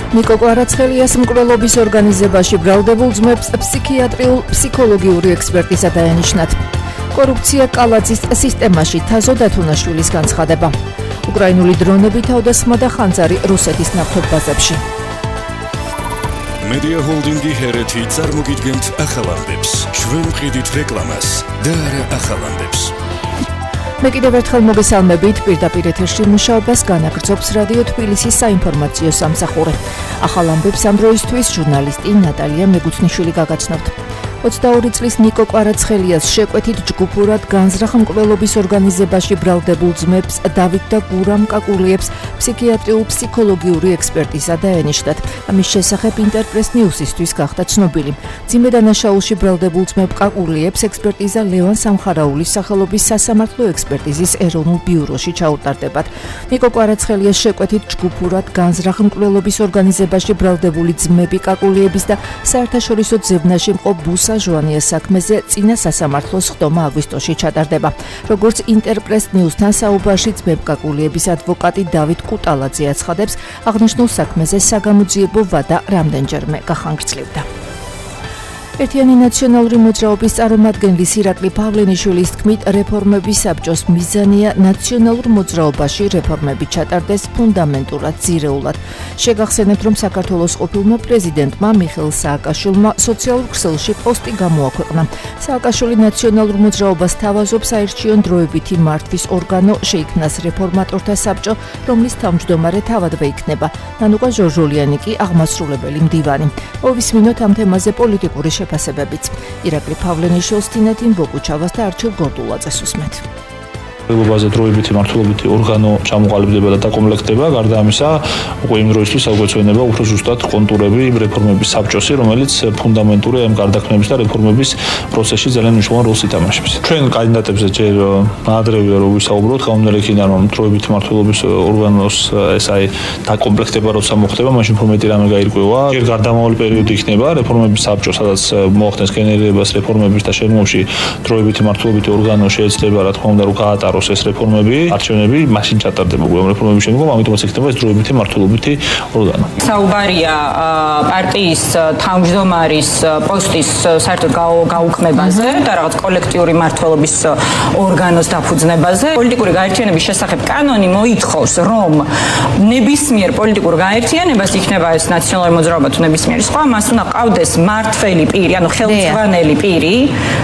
ნიკო კვარაცხელიას მკვლელობის ორგანიზებაში ბრალდებულ ძმებს ფსიქიატრიულ ფსიქოლოგიური ექსპერტიზა დაენიშნათ. კორუფცია კალაძის სისტემაში თაზო დათუნაშვილის განცხადება. უკრაინული დრონები თავდასხმა და ხანძარი რუსეთის ნავთობბაზებში. Media Holdingi ჰერეთი წარმოგიდგენთ ახალ ამბებს. ჩვენ ვყიდით რეკლამას და არა ახალ ამბებს. მე კიდევ ერთხელ მოგესალმებით, პირდაპირ ეთერში მუშაობას განაგრძობს რადიო თბილისის საინფორმაციო სამსახური. ახალ ამბებს ამ დროისთვის ჟურნალისტი ნატალია მეგუცნიშვილი გაგაცნობთ. 22 წლის ნიკო კვარაცხელიას შეკვეთით ჯგუფურად განზრახ მკვლელობის ორგანიზებაში ბრალდებულ ძმებს დავით და გურამ კაკულიებს ფსიქიატრიულ ფსიქოლოგიური ექსპერტიზა დაენიშნათ. ამის შესახებ ინტერპრეს ნიუსისთვის გახდა ცნობილი. მძიმე დანაშაულში ბრალდებულ ძმებ კაკულიებს ექსპერტიზა ლევან სამხარაულის სახელობის სასამართლო ექსპერტიზის ეროვნულ ბიუროში ჩაუტარდებათ. ნიკო კვარაცხელიას შეკვეთით ჯგუფურად განზრახ მკვლელობის ორგანიზებაში ბრალდებული ძმები კაკულიების და საერთაშორისო ძებნაში მყოფ ბუსა ჟვანიას საქმეზე წინა სასამართლოს ხდომა აგვისტოში ჩატარდება. როგორც ინტერპრეს ნიუსთან საუბარში ძმებ კაკულიების ადვოკატი დავით კუტალაძე აცხადებს, აღნიშნულ საქმეზე საგამოძიებო ვადა რამდენჯერმე გახანგრძლივდა. ერთიანი ნაციონალური მოძრაობის წარმომადგენლის ირაკლი პავლენიშვილის თქმით, რეფორმების საბჭოს მიზანია ნაციონალურ მოძრაობაში რეფორმები ჩატარდეს ფუნდამენტურად ძირეულად. შეგახსენებთ, რომ საქართველოს ყოფილმა პრეზიდენტმა მიხეილ სააკაშვილმა სოციალურ ქსელში პოსტი გამოაქვეყნა. სააკაშვილი ნაციონალურ მოძრაობას თავაზობს საერჩიო დროებითი მართვის ორგანო შეიქმნას რეფორმატორთა საბჭო, რომლის თავმჯდომარე თავადვე იქნება. ნანუკა ჟორჟოლიანი კი აღმასრულებელი მდივანი. მოვისმინოთ ამ თემაზე პოლიტიკური შეფასებებიც. ირაკლი პავლენიშვილს თინათინ ბოკუჩავას და არჩილ გორდულაძეს უსმენთ. ობაზე დროებითი მართლობითი ორგანო ჩამოყალიბდება და დაკომპლექტდება, გარდა ამისა, უკვე იმ დროისთვის აგვეცვენება უფრო ზუსტად კონტურები რეფორმების საბჭოსი, რომელიც ფუნდამენტური ამ გარდაქმნების და რეფორმების პროცესში ძალიან მნიშვნელოვან როლს ითამაშებს. ჩვენ კანდიდატებზე ჯერ ადრევია რომ ვისაუბროთ, გამომდინარე იქიდან რომ დროებითი მართლობის ორგანოს ეს დაკომპლექტება როცა მოხდება, მაშინ უფრო მეტი რამე გაირკვევა. ჯერ გარდამავალი პერიოდი იქნება რეფორმების საბჭო, სადაც მოახდენს გენერირებას რეფორმების და შემოვში დროებითი მართლობითი ორგანო შეეცდება, რა თქმა უნდა, რომ გაატაროს ეს რეფორმები, არჩევნები მაშინ ჩატარდება ამ რეფორმების შემდგომ, ამიტომაც იქნება ეს დროებითი მართლობითი ორგანო. საუბარია პარტიის თავმჯდომარის პოსტის საერთოდ გაუქმებაზე და რაღაც კოლექტიური მმართველობის ორგანოს დაფუძნებაზე. პოლიტიკური გაერთიანების შესახებ კანონი მოითხოვს, რომ ნებისმიერ პოლიტიკურ გაერთიანებას იქნება ეს ნაციონალური მოძრაობა თუ ნებისმიერი სხვა, მას უნდა ყავდეს მმართველი პირი, ანუ ხელმძღვანელი პირი,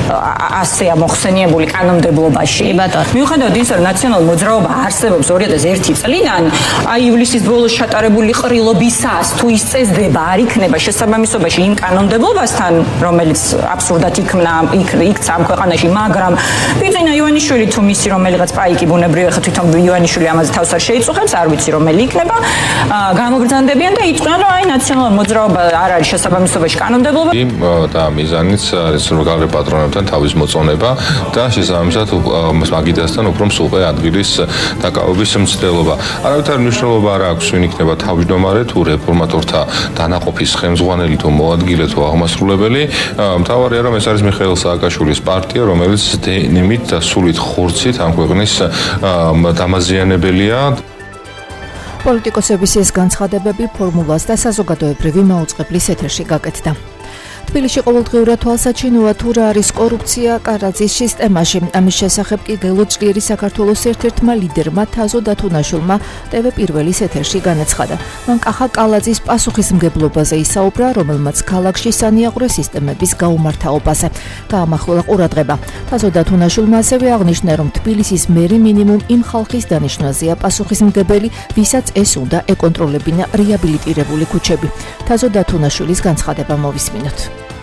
ასეა მოხსენიებული კანონმდებლობაში. მიუხედავად იმისა, რომ ნაციონალური მოძრაობა არსებობს 2001 წლიდან, ივლისის ბოლოს ჩატარებული ყრილობისას თუ ის წესდება არ იქნება შესაბამისობაში იმ კანონმდებლობასთან, რომელიც აბსურდად იქცა ამ ქვეყანაში, მაგრამ ბიძინა ივანიშვილი თუ მისი რომელიღაც პაიკი ბუნებრივია, ხა თვითონ ივანიშვილი ამაზე თავს არ შეიწუხებს, არ ვიცი რომელი იქნება, გამოგრძანდებიან და იწყებენ, რომ ნაციონალური მოძრაობა არ არის შესაბამისობაში კანონმდებლობა. და მიზანიც არის რომ პატრონებთან თავის მოწონება და შესაბამისად მაგიდასთან უფრო მსუყე ადგილის დაკავების მცდელობა. არავითარი მნიშვნელობა არ აქვს, ვინ იქნება თავმჯდომარე თუ რეფორმატორთა დანაყოფის ხელმძღვანელი თუ მოადგილე თუ აღმასრულებელი. მთავარია რომ ეს არის მიხეილ სააკაშვილის პარტია, რომელიც ნიმით და სულით ხორცით ამ ქვეყნის დამაზიანებელია. პოლიტიკოსების ეს განცხადებები ფორმულას და საზოგადოებრივი მაუწყებლის ეთერში გაკეთდა. თბილისში ყოველდღიურად თვალსაჩინოა თუ რა არის კორუფცია კალაძის სისტემაში. ამის შესახებ კი გელოჭლიერი საქართველოს ერთ-ერთმა ლიდერმა თაზო დათუნაშვილმა TV პირველის ეთერში განაცხადა. მან კახა კალაძის პასუხისმგებლობაზე ისაუბრა, რომელმაც ქალაქში სანიაღვრე სისტემების გაუმართავობაზე გაამახვილა ყურადღება. თაზო დათუნაშვილმა ასევე აღნიშნა, რომ თბილისის მერი მინიმუმ იმ ხალხის დანიშვნაზეა პასუხისმგებელი, ვისაც ეს უნდა ეკონტროლებინა რეაბილიტირებული ქუჩები. თაზო დათუნაშვილის განცხადება მოვისმინოთ.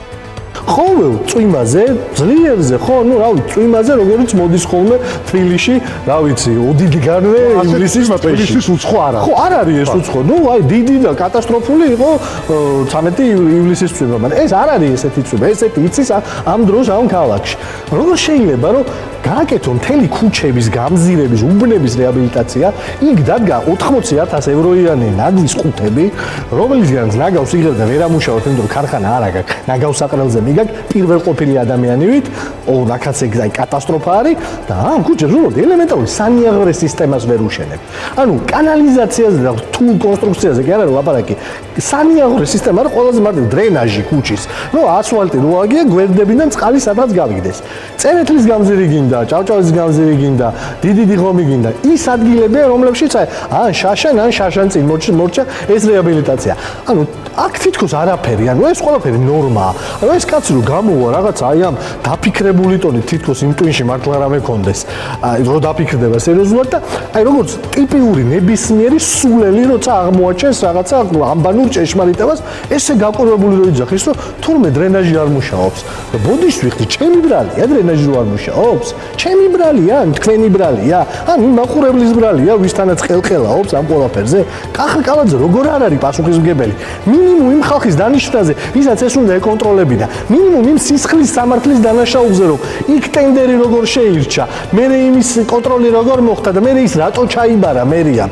ყოველ წვიმაზე, ძლიერზე, ხო, ну, რა ვიცი, წვიმაზე როგორც მოდის ხოლმე თბილისში, რა ვიცი, ოდიგანვე ინგლისის თბილისის უცხო არა. ხო, არ არის ეს უცხო. ну, აი, დიდი და კატასტროფული იყო 13 ივლისის წვიმა. მაგრამ ეს არ არის ესეთი წვიმა, ესეთი იცის ამ დროს ამ ქალაქში. როგორ შეიძლება, რომ გააკეთო მთელი ქუჩების, გამზირების, უბნების რეაბილიტაცია, იქ დადგა 80,000 ევროიანი ნაგვის ყუთები, რომელიცგანაც ნაგავს იღებდა ვერ ამუშავოთ, იმიტომ რომ ქარხანა არ აქვს, ნაგავს აყრელზე მიგაკ პირველ ყოფილი ადამიანივით, ნახაც ეგ კატასტროფა არის და ამ ქუჩებს უბრალოდ ელემენტარული სანიაღვრე სისტემას ვერ უშენებ. ანუ კანალიზაციაზე და რთულ კონსტრუქციაზე კი არა რომ ლაპარაკი, სანიაღვრე სისტემა არის ყველაზე მარტივ დრენაჟი ქუჩის. ნუ ასფალტი რო აგია, გვერდებიდან წყალი სადღაც გავიგდეს. წერეთლის გამზირი გინდა, ჭავჭავაძის გამზირი გინდა, დიდი ღომი გინდა. ის ადგილებია, რომლებშიც ან შაშან წინ მორჩა ეს რეაბილიტაცია. ანუ აქ თითქოს არაფერი, ანუ ეს ყველაფერი ნორმაა. ანუ ეს კაცი რო გამოვა რაღაც აი ამ დაფიქრებული ტონით თითქოს იმ ტვინში მართლა რა მეკონდეს. აი რო დაფიქრდება სერიოზულად და აი როგორც ტიპიური ნებისმიერი სულელი როცა აღმოაჩენს რაღაცა ამბანურ ჭეშმარიტებას, ესე გაყურებული რო იძახის, რომ თურმე დრენაჟი არ მუშაობს. და ბოდიშ ვიხდი, ჩემი ბრალია დრენაჟი რო არ მუშაობს. ჩემი ბრალია, თქვენი ბრალია, ან მაყურებლის ბრალია, ვისთანაც ხელხელაობს ამ ყველაფერზე. კახა კალაძე როგორ არ არის პასუხისმგებელი? მინიმუმ იმ ხალხის დანიშნაზე, ვისაც ეს უნდა ეკონტროლებინა. მინიმუმ იმ სისხლის სამართლის დანაშაულზე, რომ იქ ტენდერი როგორ შეირჩა, მე იმის კონტროლი როგორ მოხდა და მე ის რატო ჩაიბარა მერიამ.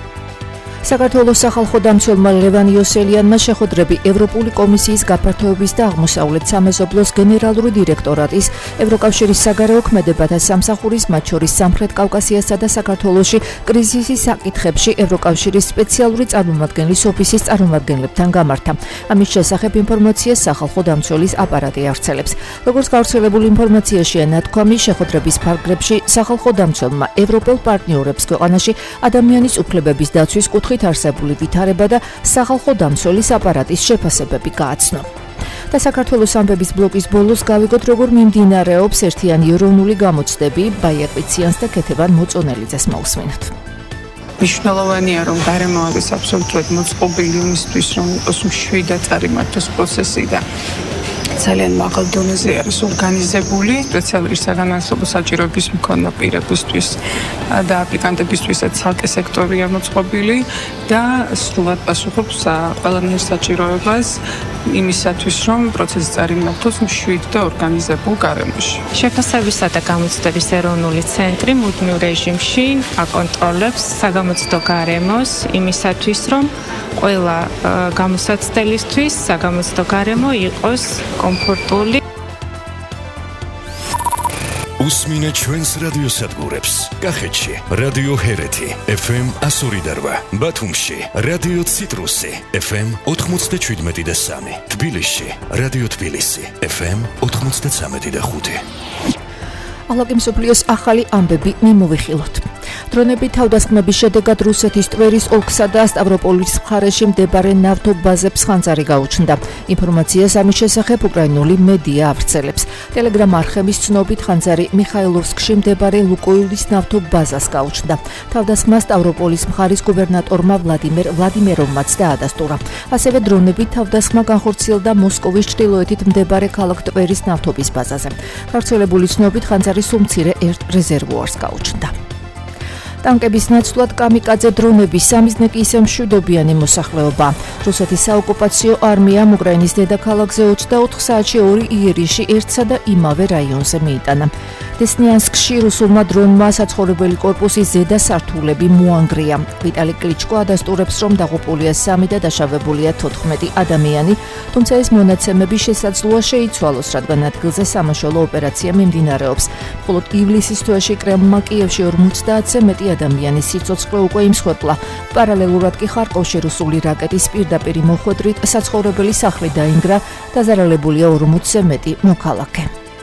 საქართველოს სახალხო დამცველმა ლევან იოსელიანმა შეხვედრები ევროპული კომისიის გაფართოების და აღმოსავლეთ სამეზობლოს გენერალური დირექტორატის, ევროკავშირის საგარეო ქმედებათა სამსახურის, მათ შორის სამხრეთ კავკასიასა და საქართველოში კრიზისის საკითხებში ევროკავშირის სპეციალური წარმომადგენლის ოფისის წარმომადგენლებთან გამართა. ამის შესახებ ინფორმაციას სახალხო დამცველის აპარატი ავრცელებს. როგორც გავრცელებული ინფორმაციაშია ნათქვამი, შეხვედრების ფარგლებში სახალხო დამცველმა ევროპელ პარტნიორებს ქვეყანაში ადამიანის უფლებების დაცვის კუთხით არსებული ვითარება და სახალხო დამცველის აპარატის შეფასებები გააცნო. და საქართველოს ამბების ბლოკის ბოლოს გავიგოთ, როგორ მიმდინარეობს ერთიანი ეროვნული გამოცდები, ბაია კვიციანს და ქეთევან მოწონელიძეს მოусმინოთ. მნიშვნელოვანია, რომ გარემო არის აბსოლუტურად მოწყობილი იმისთვის, რომ იყოს მშვიდად წარიმართოს პროცესი და ძალიან მაღალ დონეზე არის ორგანიზებული სპეციალური საგანმანათლებლო საჭიროების მქონე პირებისთვის და აპლიკანტებისთვისაც ცალკე სექტორია მოწყობილი და სრულად პასუხობს ყველანაირ საჭიროებას იმისათვის, რომ პროცესი წარიმართოს მშვიდ და ორგანიზებულ გარემოში. შეფასებისა და გამოცდების ეროვნული ცენტრი მუდმივ რეჟიმში აკონტროლებს საგამოცდო გარემოს იმისათვის, რომ ყველა გამოსაცდელისთვის საგამოცდო გარემო იყოს კომფორტული. უსმინე ჩვენს რადიოსადგურებს. კახეთში რადიო ჰერეთი FM 102.8, ბათუმში რადიო ციტრუსი FM 97.3, თბილისში რადიო თბილისი FM 93.5. ალაგ მსოფლიოს ახალი ამბები მიმოვიხილოთ. დრონები თავდასხმების შედეგად რუსეთის ტვერის ოლქსა და სტავროპოლის მხარეში მდებარე ნავთობაზებს ხანძარი გაუჩნდა. ინფორმაციას ამის შესახებ უკრაინული მედია ავრცელებს. ტელეგრამ არხების ცნობით ხანძარი მიხაილოვსკში მდებარე ლუკოილის ნავთობაზას გაუჩნდა. თავდასხმა სტავროპოლის მხარის გუბერნატორმა ვლადიმეროვმაც დაადასტურა. ასევე დრონები თავდასხმა განხორციელდა მოსკოვის ჩრდილოეთით მდებარე ქალაქ ტვერის ნავთობის ბაზაზე. გავრცელებული ცნობით ხანძარი სულ მცირე ერთ რეზერვუარს გაუჩნდა. ტანკების ნაცვლად კამიკაძე დრონები სამიზნე კი ისე მშვიდობიანი მოსახლეობა. რუსეთის საოკუპაციო არმიამ უკრაინის დედაქალაქზე 24 საათში 2 იერიში ერთსა და იმავე რაიონზე მიიტანა. დესნიანსკში რუსულმა დრონმა საცხოვრებელი კორპუსის ზედა სართულები მოანგრია. ვიტალი კლიჩკო ადასტურებს, რომ დაღუპულია 3 და დაშავებულია 14 ადამიანი, თუმცა ეს მონაცემები შესაძლოა შეიცვალოს, რადგან ადგილზე სამაშველო ოპერაცია მიმდინარეობს. მხოლოდ ივლისის თვეში კრემლმა კიევში 50-ზე მეტი ადამიანის სიცოცხლე უკვე იმსხვერპლა. პარალელურად კი ხარკოვში რუსული რაკეტის პირდაპირი მოხვედრით საცხოვრებელი სახლი დაინგრა, დაზარალებულია 40-ზე მეტი მოქალაქე.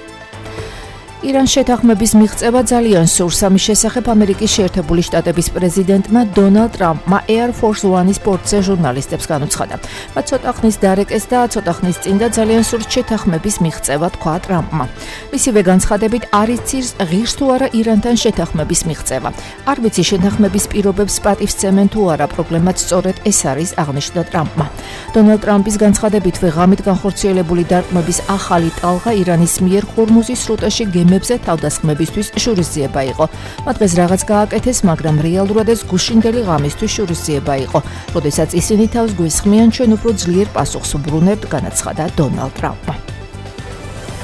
ირანს შეთანხმების მიღწევა ძალიან სურს. ამის შესახებ ამერიკის შეერთებული შტატების პრეზიდენტმა დონალდ ტრამპმა Air Force One-ის ბორტზე ჟურნალისტებს განუცხადა. მათ ცოტა ხნის დარეკეს და ცოტა ხნის წინ და ძალიან სურს შეთანხმების მიღწევა, თქვა ტრამპმა. მისივე განცხადებით არ იცის ღირს თუ არა ირანთან შეთანხმების მიღწევა. არ ვიცი შეთანხმების პირობებს პატივსცემენ თუ არა, პრობლემაც სწორედ ეს არის, აღნიშნა ტრამპმა. დონალდ ტრამპის განცხადებითვე ღამით განხორციელებული დარტყმების ახალი ტალღა ირანის მიერ ხორმუზის სრუტეში გემებზე თავდასხმებისთვის შურისძიება იყო. მათ დღეს რაღაც გააკეთეს, მაგრამ რეალურად ეს გუშინდელი ღამისთვის შურისძიება იყო. როდესაც ისინი თავს გვესხმიან, ჩვენ უფრო ძლიერ პასუხს ვბრუნებთ, განაცხადა დონალდ ტრამპმა.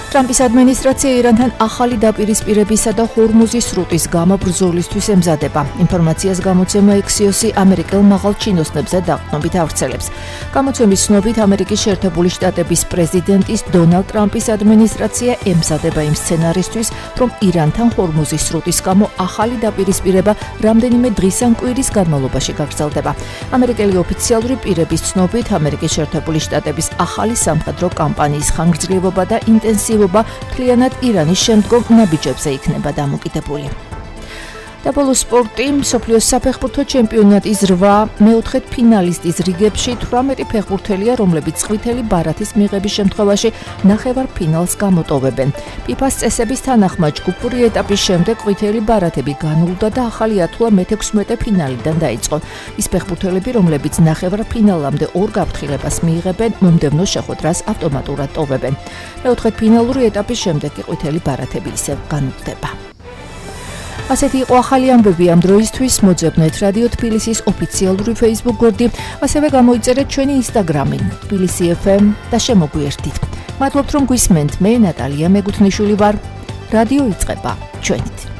ტრამპის ადმინისტრაცია ირანთან ახალი დაპირისპირებისა და ჰორმუზის სრუტის გამო ბრძოლისთვის ემზადება. ინფორმაციას გამოცემა Axios-ი ამერიკელ მაღალ ჩინოსნებზე დაყრდნობით ავრცელებს. გამოცემის ცნობით, ამერიკის შეერთებული შტატების პრეზიდენტის დონალდ ტრამპის ადმინისტრაცია ემზადება იმ სცენარისთვის, რომ ირანთან ჰორმუზის სრუტის გამო ახალი დაპირისპირება რამდენიმე დღის ან კვირის განმავლობაში გაგრძელდება. ამერიკელი ოფიციალური პირების ცნობით, ამერიკის შეერთებული შტატების ახალი სამხედრო კამპანიის ხანგრძლივობა და ინტენსივობა მთლიანად ირანის შემდგომ ნაბიჯებზე იქნება დამოკიდებული. და ბოლოს სპორტი, მსოფლიოს საფეხბურთო ჩემპიონატის 8 მეოთხედ ფინალისტის რიგებში 18 ფეხბურთელია, რომლებიც ყვითელი ბარათის მიღების შემთხვევაში ნახევარფინალს გამოტოვებენ. FIFA-ს წესების თანახმად ჯგუფური ეტაპის შემდეგ ყვითელი ბარათები განულდა და ახალი ათვლა მე-16 ფინალიდან დაიწყო. ის ფეხბურთელები, რომლებიც ნახევარფინალამდე ორ გაფრთხილებას მიიღებენ, მომდევნო შეხვედრას ავტომატურად ტოვებენ. მეოთხედ ფინალური ეტაპის შემდეგ კი ყვითელი ბარათები ისევ განულდება. ასეთი იყო ახალი ამბები ამ დროისთვის. მოძებნეთ რადიო თბილისის ოფიციალური Facebook გვერდი, ასევე გამოიწერეთ ჩვენი Instagram-ი თბილისი FM და შემოგვიერთდით. მადლობთ რომ გვისმენთ. მე ნატალია მეგუთნიშვილი ვარ. რადიო იწყება ჩვენით.